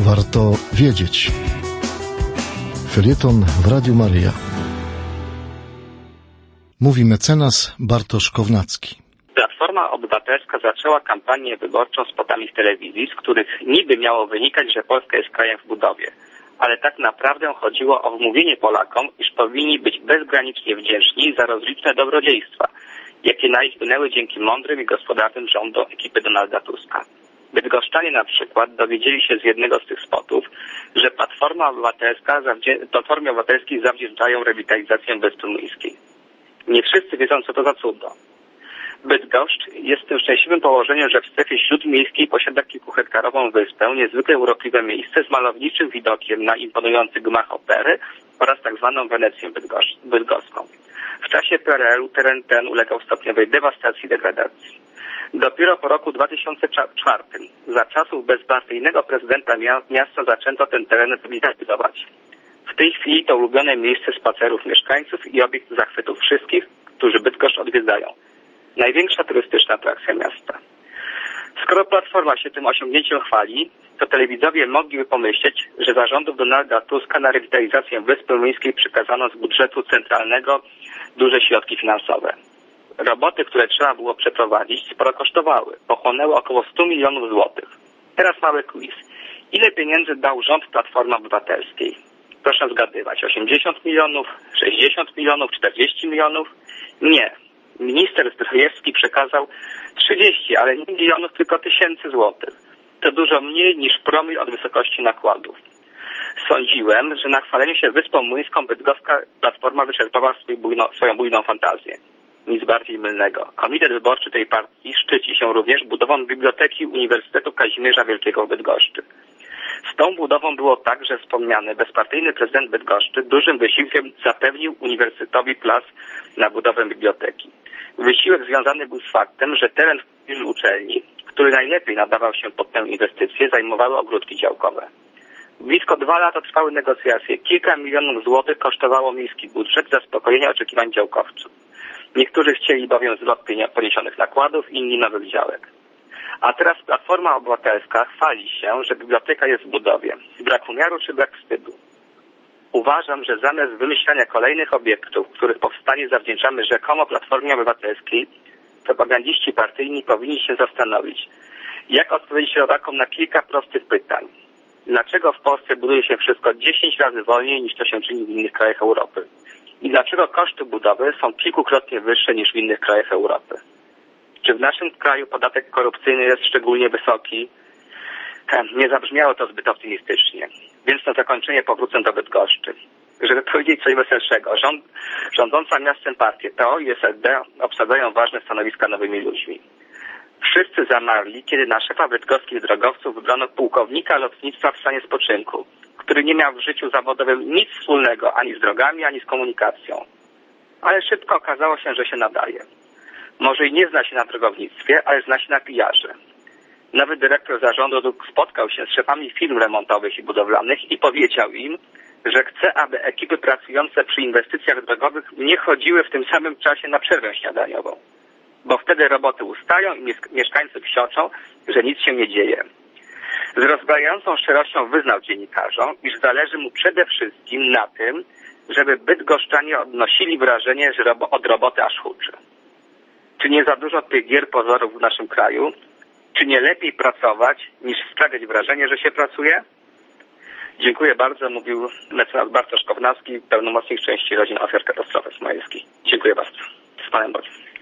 warto wiedzieć. Felieton w Radiu Maryja. Mówi mecenas Bartosz Kownacki. Platforma Obywatelska zaczęła kampanię wyborczą spotami w telewizji, z których niby miało wynikać, że Polska jest krajem w budowie. Ale tak naprawdę chodziło o wmówienie Polakom, iż powinni być bezgranicznie wdzięczni za rozliczne dobrodziejstwa, jakie na nich płynęły dzięki mądrym i gospodarnym rządom ekipy Donalda Tuska. Bydgoszczanie na przykład dowiedzieli się z jednego z tych spotów, że Platformie Obywatelskiej zawdzięczają rewitalizację Wyspy Młyńskiej. Nie wszyscy wiedzą, co to za cudo. Bydgoszcz jest w tym szczęśliwym położeniu, że w strefie śródmiejskiej posiada kilkuhektarową wyspę, niezwykle urokliwe miejsce z malowniczym widokiem na imponujący gmach opery oraz tak zwaną Wenecję bydgoską. W czasie PRL-u teren ten ulegał stopniowej dewastacji i degradacji. Dopiero po roku 2004, za czasów bezpartyjnego prezydenta miasta, zaczęto ten teren rewitalizować. W tej chwili to ulubione miejsce spacerów mieszkańców i obiekt zachwytów wszystkich, którzy Bydgoszcz odwiedzają. Największa turystyczna atrakcja miasta. Skoro Platforma się tym osiągnięciem chwali, to telewidzowie mogliby pomyśleć, że za rządów Donalda Tuska na rewitalizację Wyspy Młyńskiej przekazano z budżetu centralnego duże środki finansowe. Roboty, które trzeba było przeprowadzić, sporo kosztowały. Pochłonęły około 100 milionów złotych. Teraz mały quiz. Ile pieniędzy dał rząd Platformy Obywatelskiej? Proszę zgadywać. 80 milionów, 60 milionów, 40 milionów? Nie. Minister Zdrojewski przekazał 30, ale nie milionów, tylko tysięcy złotych. To dużo mniej niż promil od wysokości nakładów. Sądziłem, że na chwalenie się Wyspą Młyńską bydgoska Platforma wyczerpała swoją bujną fantazję. Nic bardziej mylnego. Komitet wyborczy tej partii szczyci się również budową Biblioteki Uniwersytetu Kazimierza Wielkiego w Bydgoszczy. Z tą budową było tak, że wspomniany bezpartyjny prezydent Bydgoszczy dużym wysiłkiem zapewnił uniwersytetowi plac na budowę biblioteki. Wysiłek związany był z faktem, że teren w pobliżu uczelni, który najlepiej nadawał się pod tę inwestycję, zajmowały ogródki działkowe. Blisko 2 lata trwały negocjacje. Kilka milionów złotych kosztowało miejski budżet zaspokojenia oczekiwań działkowców. Niektórzy chcieli bowiem zwrot poniesionych nakładów, inni nowych działek. A teraz Platforma Obywatelska chwali się, że biblioteka jest w budowie. Brak umiaru czy brak wstydu? Uważam, że zamiast wymyślania kolejnych obiektów, których powstanie zawdzięczamy rzekomo Platformie Obywatelskiej, propagandziści partyjni powinni się zastanowić, jak odpowiedzieć rodakom na kilka prostych pytań. Dlaczego w Polsce buduje się wszystko 10 razy wolniej niż to się czyni w innych krajach Europy? I dlaczego koszty budowy są kilkukrotnie wyższe niż w innych krajach Europy? Czy w naszym kraju podatek korupcyjny jest szczególnie wysoki? Nie zabrzmiało to zbyt optymistycznie. Więc na zakończenie powrócę do Bydgoszczy. Żeby powiedzieć coś weselszego, rządząca miastem partie PO i SLD obsadzają ważne stanowiska nowymi ludźmi. Wszyscy zamarli, kiedy na szefa bydgoskich drogowców wybrano pułkownika lotnictwa w stanie spoczynku, który nie miał w życiu zawodowym nic wspólnego ani z drogami, ani z komunikacją. Ale szybko okazało się, że się nadaje. Może i nie zna się na drogownictwie, ale zna się na PR-ze. Nowy dyrektor zarządu dróg spotkał się z szefami firm remontowych i budowlanych i powiedział im, że chce, aby ekipy pracujące przy inwestycjach drogowych nie chodziły w tym samym czasie na przerwę śniadaniową. Bo wtedy roboty ustają i mieszkańcy psioczą, że nic się nie dzieje. Z rozbrajającą szczerością wyznał dziennikarzom, iż zależy mu przede wszystkim na tym, żeby bydgoszczanie odnosili wrażenie, że od roboty aż huczy. Czy nie za dużo tych gier pozorów w naszym kraju? Czy nie lepiej pracować, niż sprawiać wrażenie, że się pracuje? Dziękuję bardzo, mówił mecenas Bartosz Kownacki, pełnomocnik części rodzin ofiar katastrofy.